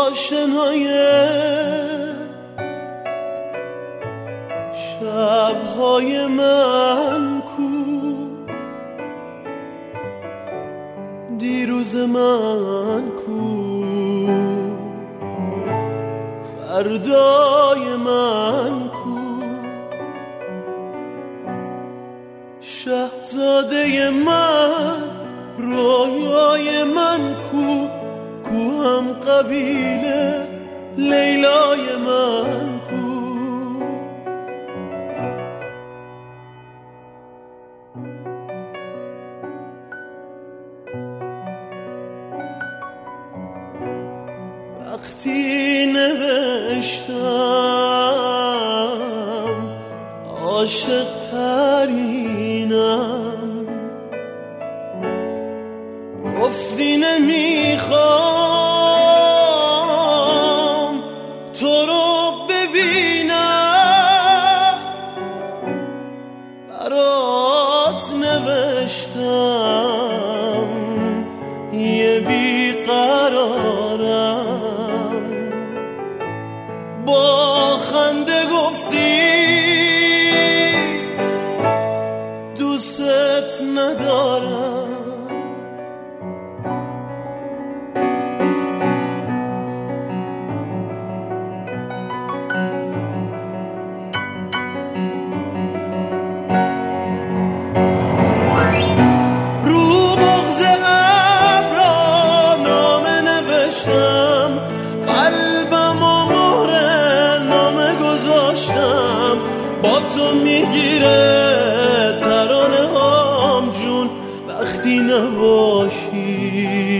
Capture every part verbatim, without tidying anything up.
آشنای شبهای من کو، دیروز من کو، فردای من کو، شهزاده من، رویای من کو، کو هم قبیله لیلای من کو. وقتی نوشتم عاشق ترینم، گفتی نمیخوام تو رو ببینم، برات نوشتم یه بیقرارم، با خنده گفتی دوست ندارم. رو بغض ابرا نامه نوشتم، قلبم و مهر نامه گذاشتم، با تو میگیره ترانه هام جون، وقتی نباشی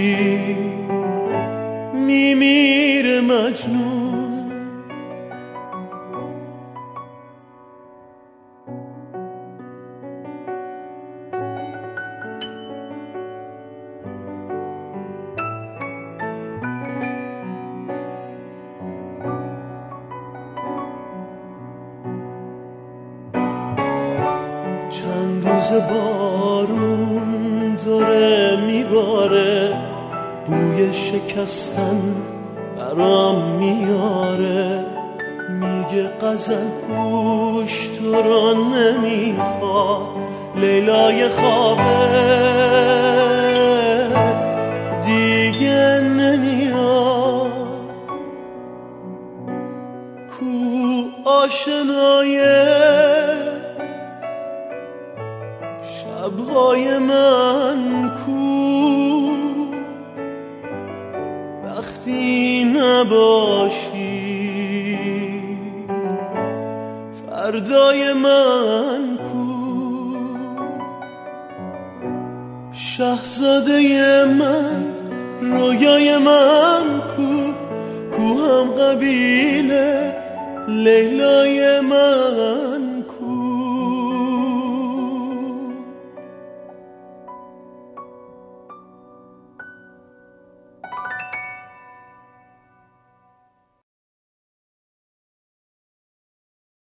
میمیره مجنون. چند روز بارون داره میباره، بوی شکستن برام میاره، میگه غزل گوش تو رو نمیخواد، لیلای خوابه دیگه نمیاد. کو آشنای شبهای من کو، وقتی نباشی فردای من کو، شهزاده من، رویای من کو، کو هم قبیله لیلای من